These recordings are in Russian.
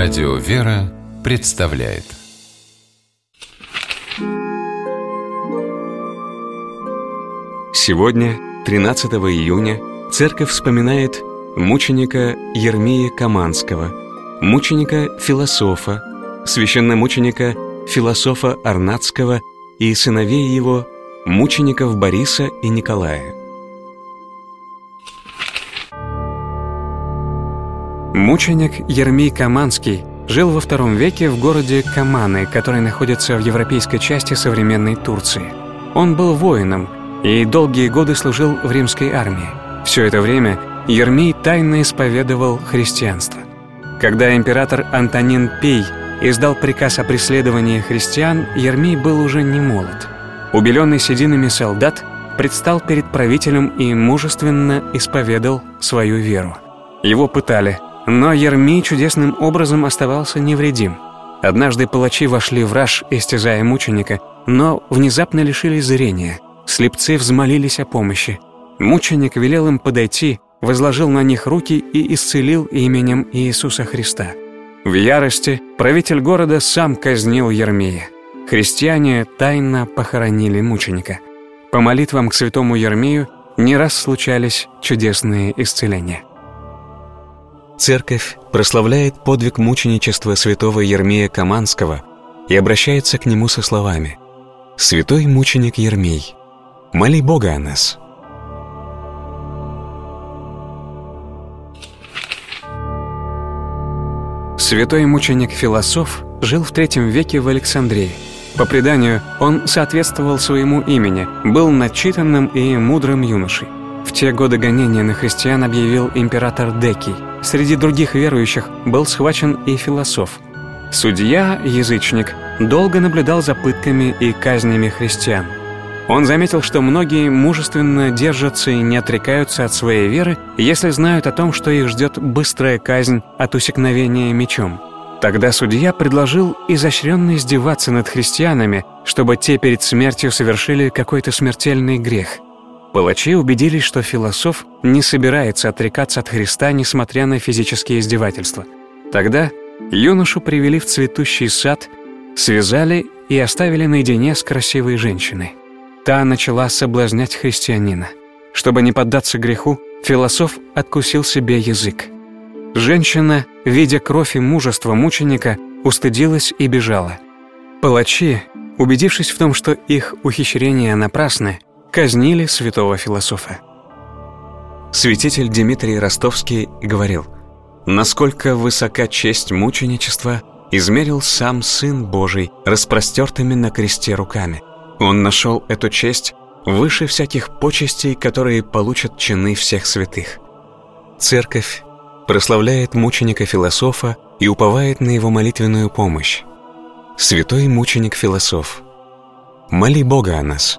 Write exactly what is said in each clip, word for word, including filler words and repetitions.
Радио «Вера» представляет. Сегодня, тринадцатого июня, Церковь вспоминает мученика Ермия Каманского, мученика-философа, священномученика философа Арнатского и сыновей его, мучеников Бориса и Николая. Мученик Ермий Каманский жил во втором веке в городе Каманы, который находится в европейской части современной Турции. Он был воином и долгие годы служил в римской армии. Все это время Ермий тайно исповедовал христианство. Когда император Антонин Пий издал приказ о преследовании христиан, Ермий был уже не молод. Убеленный сединами солдат предстал перед правителем и мужественно исповедал свою веру. Его пытали, но Ермий чудесным образом оставался невредим. Однажды палачи вошли в раж, истязая мученика, но внезапно лишились зрения. Слепцы взмолились о помощи. Мученик велел им подойти, возложил на них руки и исцелил именем Иисуса Христа. В ярости правитель города сам казнил Ермия. Христиане тайно похоронили мученика. По молитвам к святому Ермию не раз случались чудесные исцеления. Церковь прославляет подвиг мученичества святого Ермия Каманского и обращается к нему со словами: «Святой мученик Ермий, моли Бога о нас». Святой мученик-философ жил в третьем веке в Александрии. По преданию, он соответствовал своему имени, был начитанным и мудрым юношей. В те годы гонения на христиан объявил император Декий. Среди других верующих был схвачен и философ. Судья, язычник, долго наблюдал за пытками и казнями христиан. Он заметил, что многие мужественно держатся и не отрекаются от своей веры, если знают о том, что их ждет быстрая казнь от усекновения мечом. Тогда судья предложил изощренно издеваться над христианами, чтобы те перед смертью совершили какой-то смертельный грех. Палачи убедились, что философ не собирается отрекаться от Христа, несмотря на физические издевательства. Тогда юношу привели в цветущий сад, связали и оставили наедине с красивой женщиной. Та начала соблазнять христианина. Чтобы не поддаться греху, философ откусил себе язык. Женщина, видя кровь и мужество мученика, устыдилась и бежала. Палачи, убедившись в том, что их ухищрения напрасны, казнили святого философа. Святитель Дмитрий Ростовский говорил: «Насколько высока честь мученичества измерил сам Сын Божий распростертыми на кресте руками. Он нашел эту честь выше всяких почестей, которые получат чины всех святых». Церковь прославляет мученика-философа и уповает на его молитвенную помощь. Святой мученик-философ, моли Бога о нас.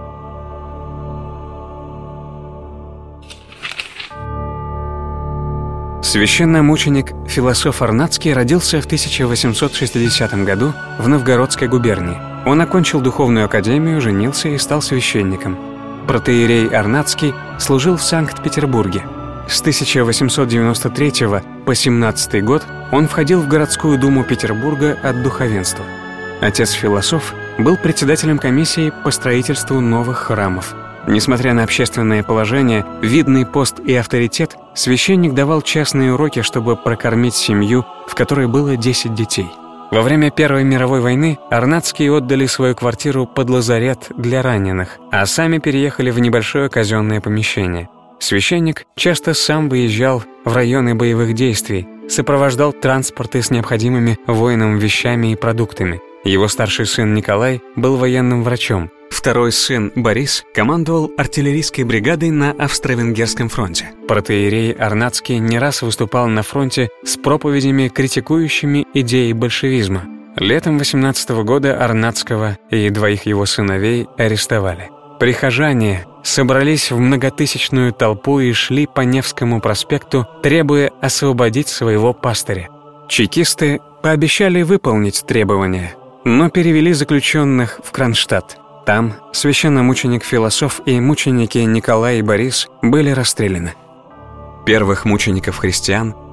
Священномученик философ Арнатский родился в тысяча восемьсот шестидесятом году в Новгородской губернии. Он окончил духовную академию, женился и стал священником. Протоиерей Арнатский служил в Санкт-Петербурге. С тысяча восемьсот девяносто третьего по семнадцатый год он входил в городскую думу Петербурга от духовенства. Отец-философ был председателем комиссии по строительству новых храмов. Несмотря на общественное положение, видный пост и авторитет, священник давал частные уроки, чтобы прокормить семью, в которой было десять детей. Во время Первой мировой войны Арнатские отдали свою квартиру под лазарет для раненых, а сами переехали в небольшое казенное помещение. Священник часто сам выезжал в районы боевых действий, сопровождал транспорты с необходимыми воинам вещами и продуктами. Его старший сын Николай был военным врачом. Второй сын Борис командовал артиллерийской бригадой на Австро-Венгерском фронте. Протоиерей Арнатский не раз выступал на фронте с проповедями, критикующими идеи большевизма. Летом восемнадцатого года Арнатского и двоих его сыновей арестовали. Прихожане собрались в многотысячную толпу и шли по Невскому проспекту, требуя освободить своего пастыря. Чекисты пообещали выполнить требования, но перевели заключенных в Кронштадт. Там священномученик-философ и мученики Николай и Борис были расстреляны. Первых мучеников христиан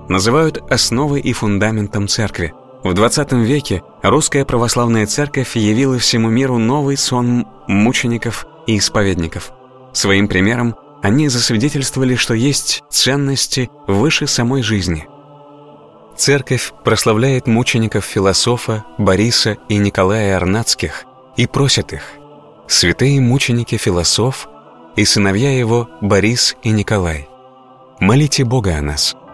называют основой и фундаментом церкви. В двадцатом веке русская православная церковь явила всему миру новый сон мучеников и исповедников. Своим примером они засвидетельствовали, что есть ценности выше самой жизни. Церковь прославляет мучеников философа Бориса и Николая Арнатских и просит их: «Святые мученики философ и сыновья его Борис и Николай, молите Бога о нас».